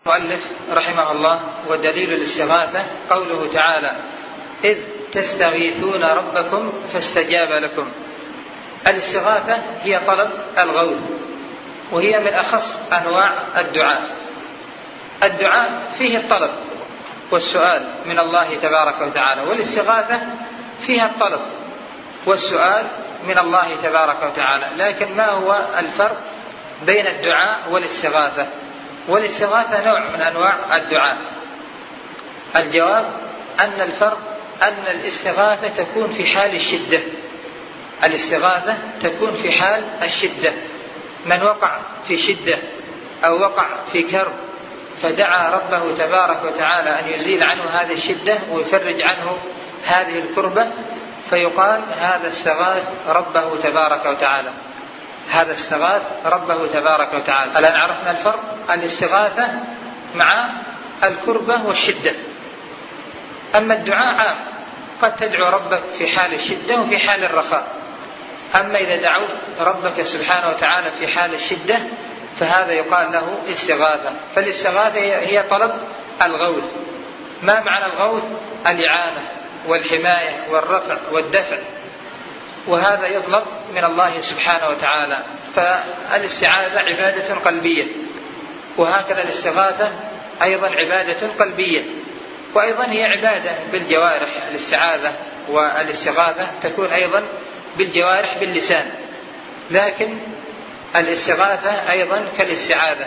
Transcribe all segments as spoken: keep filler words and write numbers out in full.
المؤلف رحمه الله: ودليل الاستغاثة قوله تعالى: إذ تستغيثون ربكم فاستجاب لكم. الاستغاثة هي طلب الغوث، وهي من أخص أنواع الدعاء. الدعاء فيه الطلب والسؤال من الله تبارك وتعالى، والاستغاثة فيها الطلب والسؤال من الله تبارك وتعالى. لكن ما هو الفرق بين الدعاء والاستغاثة؟ والاستغاثة نوع من أنواع الدعاء. الجواب أن الفرق أن الاستغاثة تكون في حال الشدة. الاستغاثة تكون في حال الشدة، من وقع في شدة أو وقع في كرب فدعا ربه تبارك وتعالى أن يزيل عنه هذه الشدة ويفرج عنه هذه الكربة، فيقال هذا استغاث ربه تبارك وتعالى، هذا استغاث ربه تبارك وتعالى. الآن عرفنا الفرق: الاستغاثة مع الكربة والشدة. أما الدعاء عام، قد تدعو ربك في حال الشدة وفي حال الرخاء. أما إذا دعوت ربك سبحانه وتعالى في حال الشدة فهذا يقال له استغاثة. فالاستغاثة هي طلب الغوث. ما معنى الغوث؟ الإعانة والحماية والرفع والدفع، وهذا يطلب من الله سبحانه وتعالى. فالاستعاذة عبادة قلبية، وهكذا الاستغاثة أيضا عبادة قلبية، وأيضا هي عبادة بالجوارح. الاستعاذة والاستغاثة تكون أيضا بالجوارح باللسان، لكن الاستغاثة أيضا كالاستعاذة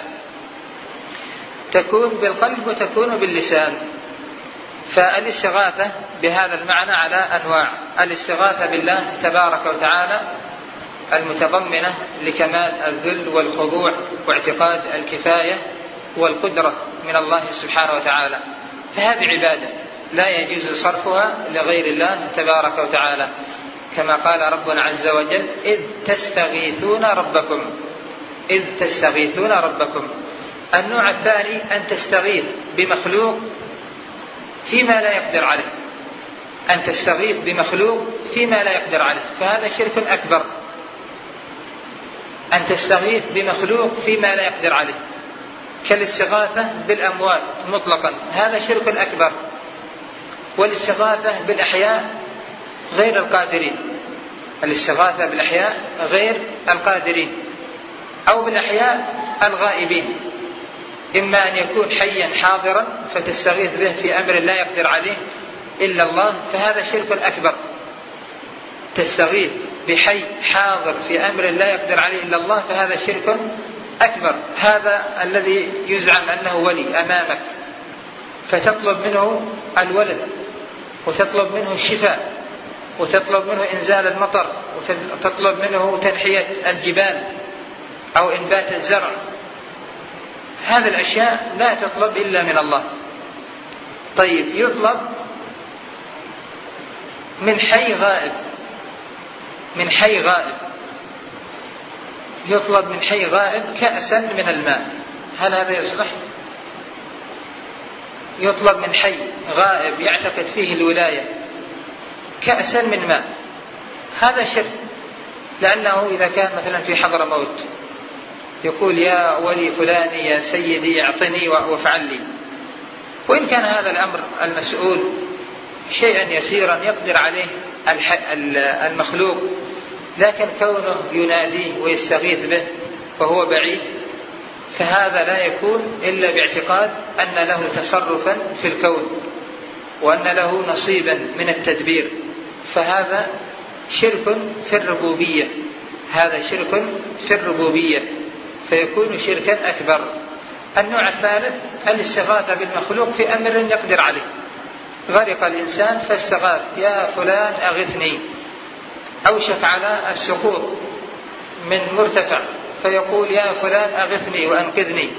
تكون بالقلب وتكون باللسان. فالاستغاثة بهذا المعنى على أنواع: الاستغاثة بالله تبارك وتعالى المتضمنة لكمال الذل والخضوع واعتقاد الكفاية والقدرة من الله سبحانه وتعالى، فهذه عبادة لا يجوز صرفها لغير الله تبارك وتعالى، كما قال ربنا عز وجل: إذ تستغيثون ربكم. إذ تستغيثون ربكم. النوع الثاني أن تستغيث بمخلوق فيما لا يقدر عليه، أن تستغيث بمخلوق فيما لا يقدر عليه، فهذا شرك أكبر. أن تستغيث بمخلوق فيما لا يقدر عليه كالاستغاثة بالأموات مطلقا، هذا شرك أكبر. والاستغاثة بالأحياء غير القادرين، الاستغاثة بالأحياء غير القادرين أو بالأحياء الغائبين، إما أن يكون حيا حاضرا فتستغيث به في أمر لا يقدر عليه إلا الله، فهذا شرك أكبر. تستغيث بحي حاضر في أمر لا يقدر عليه إلا الله، فهذا شرك أكبر. هذا الذي يزعم أنه ولي أمامك فتطلب منه الولد وتطلب منه الشفاء وتطلب منه إنزال المطر وتطلب منه تنحية الجبال أو إنبات الزرع، هذه الأشياء لا تطلب إلا من الله. طيب، يطلب من حي غائب، من حي غائب يطلب من حي غائب كأسا من الماء، هل هذا يصلح؟ يطلب من حي غائب يعتقد فيه الولاية كأسا من ماء، هذا شرك، لأنه إذا كان مثلا في حضر موت يقول: يا ولي فلاني يا سيدي اعطني وافعل لي، وإن كان هذا الأمر المسؤول شيئا يسيرا يقدر عليه المخلوق، لكن كونه يناديه ويستغيث به وهو بعيد، فهذا لا يكون إلا باعتقاد أن له تصرفا في الكون وأن له نصيبا من التدبير، فهذا شرك في الربوبية، هذا شرك في الربوبية فيكون شركا أكبر. النوع الثالث الاستغاثة بالمخلوق في أمر يقدر عليه. غرق الإنسان فاستغاث: يا فلان أغثني. أوشك على السقوط من مرتفع فيقول: يا فلان أغثني وأنقذني.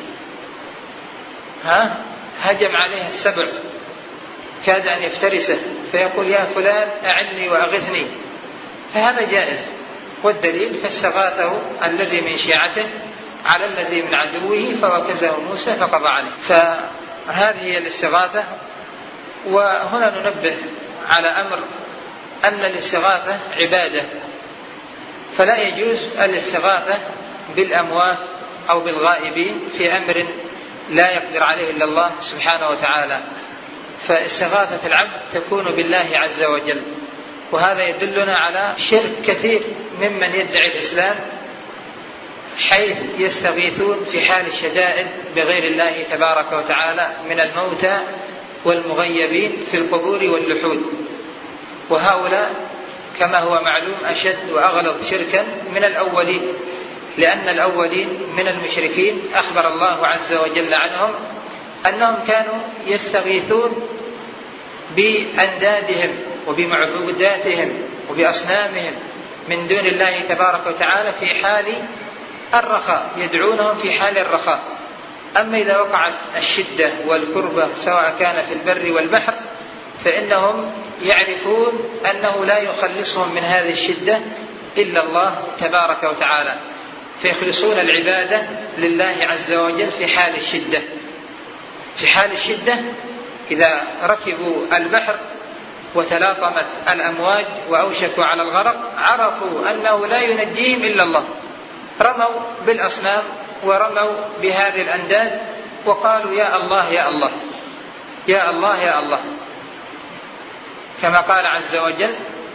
ها هجم عليه السبع كاد أن يفترسه فيقول: يا فلان أعني وأغثني، فهذا جائز. والدليل: فاستغاثه الذي من شيعته على الذي من عدوه فوكزه موسى فقضى عليه. فهذه هي الاستغاثة. وهنا ننبه على أمر: أن الاستغاثة عبادة، فلا يجوز الاستغاثة بالأموات أو بالغائبين في أمر لا يقدر عليه إلا الله سبحانه وتعالى. فاستغاثة العبد تكون بالله عز وجل، وهذا يدلنا على شرك كثير ممن يدعي الإسلام، حيث يستغيثون في حال الشدائد بغير الله تبارك وتعالى من الموتى والمغيبين في القبور واللحود. وهؤلاء كما هو معلوم أشد وأغلظ شركا من الأولين، لأن الأولين من المشركين أخبر الله عز وجل عنهم أنهم كانوا يستغيثون بأندادهم وبمعبوداتهم وبأصنامهم من دون الله تبارك وتعالى في حال الرخاء، يدعونهم في حال الرخاء. أما إذا وقعت الشدة والكربة سواء كان في البر والبحر فإنهم يعرفون أنه لا يخلصهم من هذه الشدة إلا الله تبارك وتعالى، فيخلصون العبادة لله عز وجل في حال الشدة. في حال الشدة إذا ركبوا البحر وتلاطمت الأمواج وأوشكوا على الغرق عرفوا أنه لا ينجيهم إلا الله، رموا بالأصنام ورموا بهذه الأنداد وقالوا يا الله يا الله يا الله يا الله، كما قال عز وجل: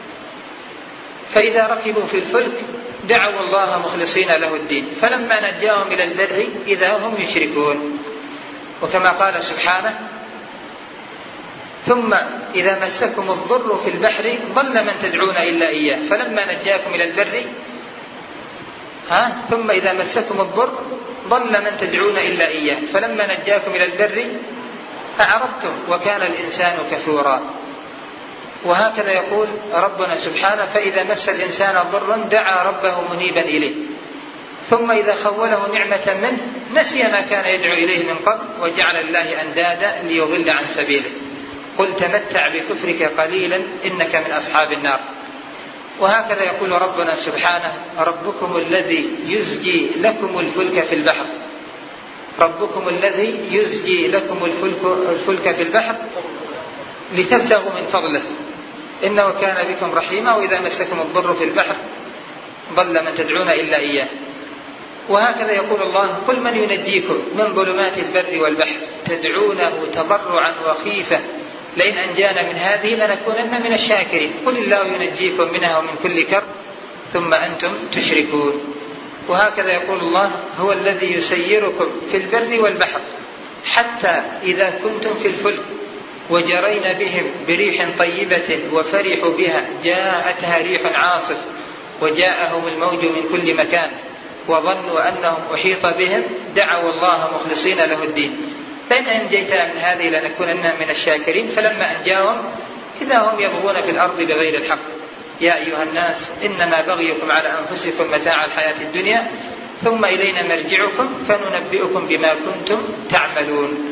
فإذا ركبوا في الفلك دعوا الله مخلصين له الدين فلما نجاهم إلى البر إذا هم يشركون. وكما قال سبحانه: ثم إذا مسكم الضر في البحر ضل من تدعون إلا إياه فلما نجاكم إلى البر ها ثم إذا مسكم الضر ضل من تدعون إلا إياه فلما نجاكم إلى البر أعرضتم وكان الإنسان كفورا. وهكذا يقول ربنا سبحانه: فإذا مس الإنسان ضر دعا ربه منيبا إليه ثم إذا خوله نعمة منه نسي ما كان يدعو إليه من قبل وجعل الله أندادا ليضل عن سبيله قل تمتع بكفرك قليلا إنك من أصحاب النار. وهكذا يقول ربنا سبحانه: ربكم الذي يزجي لكم الفلك في البحر ربكم الذي يزجي لكم الفلك, الفلك في البحر لتبتغوا من فضله إنه كان بكم رحيما وإذا مسكم الضر في البحر ضل من تدعون إلا إياه. وهكذا يقول الله: قل من ينجيكم من ظلمات البر والبحر تدعونه تضرعا وخيفة لئن أنجانا من هذه لنكونن من الشاكرين قل الله ينجيكم منها ومن كل كرب ثم أنتم تشركون. وهكذا يقول الله: هو الذي يسيركم في البر والبحر حتى إذا كنتم في الفلك وجرين بهم بريح طيبة وفرحوا بها جاءتها ريح عاصف وجاءهم الموج من كل مكان وظنوا أنهم أحيط بهم دعوا الله مخلصين له الدين لئن أنجيتنا من هذه لنكونن من الشاكرين فلما أنجاهم إذا هم يبغون في الأرض بغير الحق يا أيها الناس إنما بغيكم على أنفسكم متاع الحياة الدنيا ثم إلينا مرجعكم فننبئكم بما كنتم تعملون.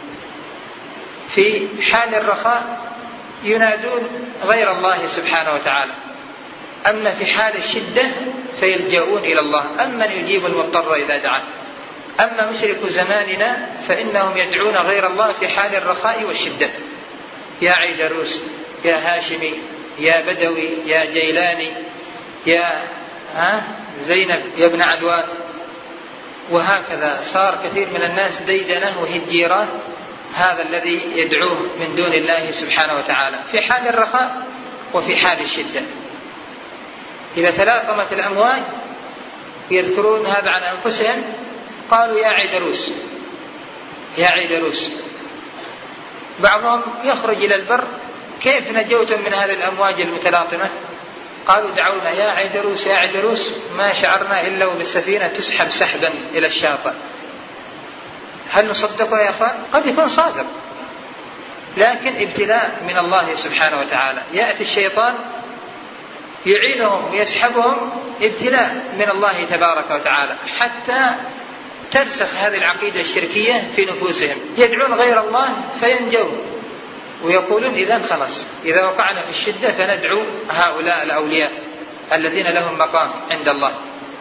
في حال الرخاء ينادون غير الله سبحانه وتعالى، أما في حال الشدة فيلجؤون إلى الله أمن يجيب المضطر إذا دعاه. أما مشرك زماننا فإنهم يدعون غير الله في حال الرخاء والشدة: يا عيدروس يا هاشمي يا بدوي يا جيلاني يا ها زينب يا ابن عدوان. وهكذا صار كثير من الناس ديدنه وهجيرة هذا الذي يدعوه من دون الله سبحانه وتعالى في حال الرخاء وفي حال الشدة. إذا تلاطمت الأمواج يذكرون هذا عن أنفسهم قالوا يا عيدروس يا عيدروس. بعضهم يخرج إلى البر: كيف نجوتم من هذه الأمواج المتلاطمة؟ قالوا دعونا يا عيدروس يا عيدروس ما شعرنا إلا بالسفينة تسحب سحبا إلى الشاطئ. هل نصدقه يا أخوان؟ قد يكون صادق، لكن ابتلاء من الله سبحانه وتعالى. يأتي الشيطان يعينهم ويسحبهم ابتلاء من الله تبارك وتعالى حتى ترسخ هذه العقيدة الشركية في نفوسهم، يدعون غير الله فينجون ويقولون إذن خلاص إذا وقعنا في الشدة فندعو هؤلاء الأولياء الذين لهم مقام عند الله.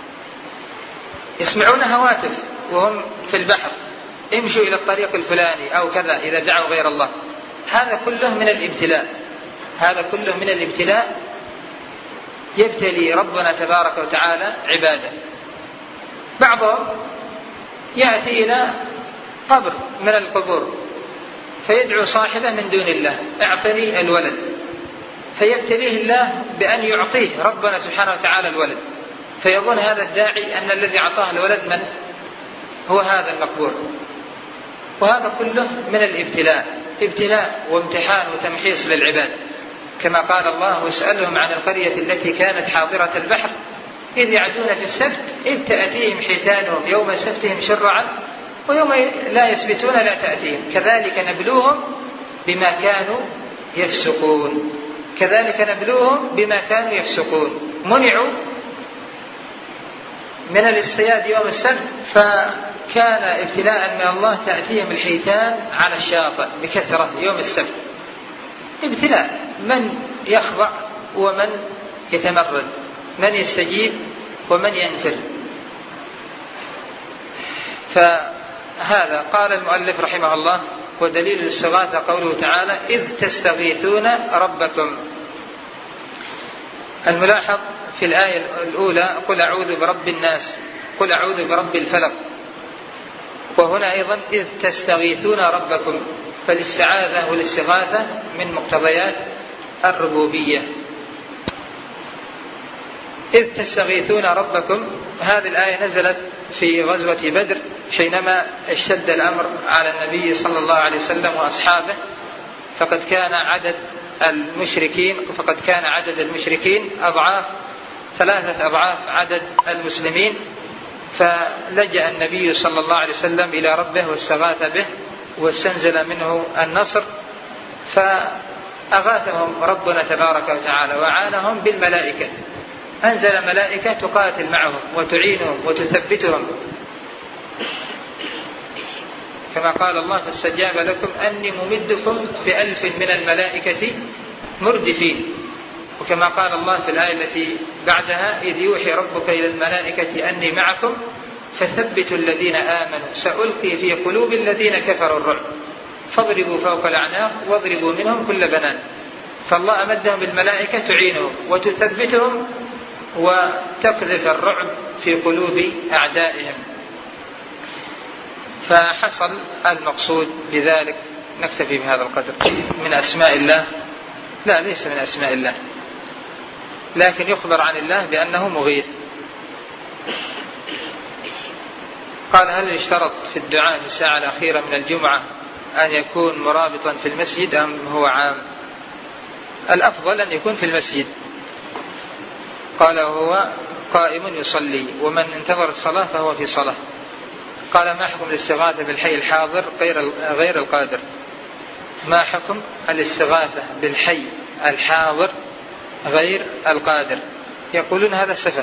يسمعون هواتف وهم في البحر: امشوا إلى الطريق الفلاني أو كذا إذا دعوا غير الله. هذا كله من الابتلاء هذا كله من الابتلاء يبتلي ربنا تبارك وتعالى عباده. بعضهم يأتي إلى قبر من القبور فيدعو صاحبه من دون الله اعطني الولد، فيبتليه الله بأن يعطيه ربنا سبحانه وتعالى الولد، فيظن هذا الداعي أن الذي أعطاه الولد من هو هذا المقبور. وهذا كله من الابتلاء، ابتلاء وامتحان وتمحيص للعباد، كما قال الله: واسألهم عن القرية التي كانت حاضرة البحر إذ يعدون في السبت إذ تأتيهم حيتانهم يوم سبتهم شرعا ويوم لا يسبتون لا تأتيهم كذلك نبلوهم بما كانوا يفسقون. كذلك نبلوهم بما كانوا يفسقون، منعوا من الاصطياد يوم السبت فكان ابتلاء من الله تأتيهم الحيتان على الشاطئ بكثرة يوم السبت، ابتلاء من يخضع ومن يتمرد، من يستجيب ومن ينفر. فهذا قال المؤلف رحمه الله: ودليل الاستغاثة قوله تعالى: إذ تستغيثون ربكم. الملاحظ في الآية الأولى: قل أعوذ برب الناس، قل أعوذ برب الفلق، وهنا أيضا إذ تستغيثون ربكم، فالاستعاذة والاستغاثة من مقتضيات الربوبية. إذ تستغيثون ربكم، هذه الآية نزلت في غزوة بدر حينما اشتد الأمر على النبي صلى الله عليه وسلم وأصحابه، فقد كان عدد المشركين فقد كان عدد المشركين أضعاف ثلاثة أضعاف عدد المسلمين، فلجأ النبي صلى الله عليه وسلم إلى ربه واستغاث به واستنزل منه النصر، فأغاثهم ربنا تبارك وتعالى وعانهم بالملائكة، أنزل ملائكة تقاتل معهم وتعينهم وتثبتهم، كما قال الله: فاستجاب لكم أني ممدكم بألف من الملائكة مردفين. وكما قال الله في الآية التي بعدها: إذ يوحي ربك إلى الملائكة أني معكم فثبتوا الذين آمنوا سألقي في قلوب الذين كفروا الرعب فاضربوا فوق الأعناق واضربوا منهم كل بنان. فالله أمدهم بالملائكة تعينهم وتثبتهم وتقذف الرعب في قلوب أعدائهم. فحصل المقصود بذلك. نكتفي بهذا القدر. من أسماء الله؟ لا، ليس من أسماء الله، لكن يخبر عن الله بأنه مغيث. قال: هل يشترط في الدعاء في الساعة الأخيرة من الجمعة أن يكون مرابطا في المسجد أم هو عام؟ الأفضل أن يكون في المسجد. قال: هو قائم يصلي ومن انتظر الصلاة فهو في صلاة. قال: ما حكم الاستغاثة بالحي الحاضر غير القادر؟ ما حكم الاستغاثة بالحي الحاضر غير القادر؟ يقولون هذا سفه،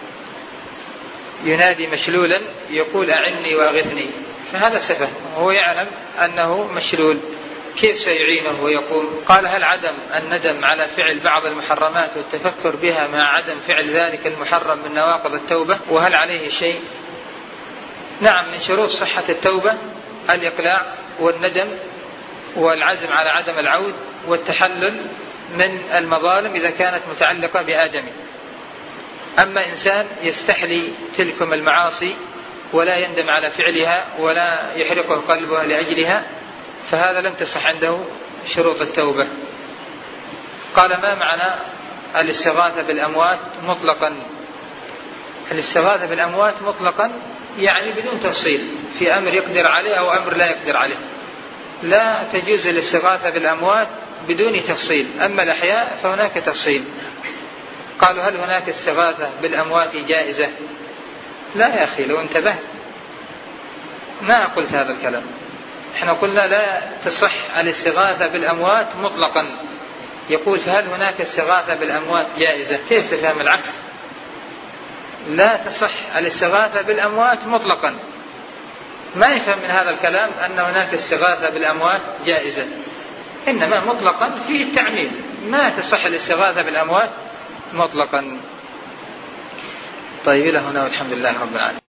ينادي مشلولا يقول أعني وأغثني، فهذا سفه، هو يعلم أنه مشلول، كيف سيعينه ويقوم؟ قال: هل عدم الندم على فعل بعض المحرمات والتفكر بها مع عدم فعل ذلك المحرم من نواقض التوبة، وهل عليه شيء؟ نعم، من شروط صحة التوبة الإقلاع والندم والعزم على عدم العود والتحلل من المظالم إذا كانت متعلقة بآدم. أما إنسان يستحلي تلكم المعاصي ولا يندم على فعلها ولا يحرقه قلبه لأجلها، فهذا لم تصح عنده شروط التوبة. قال: ما معنى الاستغاثة بالأموات مطلقا؟ الاستغاثة بالأموات مطلقا يعني بدون تفصيل، في أمر يقدر عليه أو أمر لا يقدر عليه، لا تجوز الاستغاثة بالأموات بدون تفصيل، أما الأحياء فهناك تفصيل. قالوا: هل هناك استغاثة بالأموات جائزة؟ لا يا أخي، لو انتبهت ما قلت هذا الكلام. احنا قلنا لا تصح الاستغاثة بالأموات مطلقا. يقول: فهل هناك استغاثة بالأموات جائزة؟ كيف تفهم العكس؟ لا تصح الاستغاثة بالأموات مطلقا. ما يفهم من هذا الكلام أن هناك استغاثة بالأموات جائزة، إنما مطلقا فيه التعميم، ما تصح الاستغاثة بالأموات مطلقا. طيب، إلى هنا والحمد لله رب العالمين.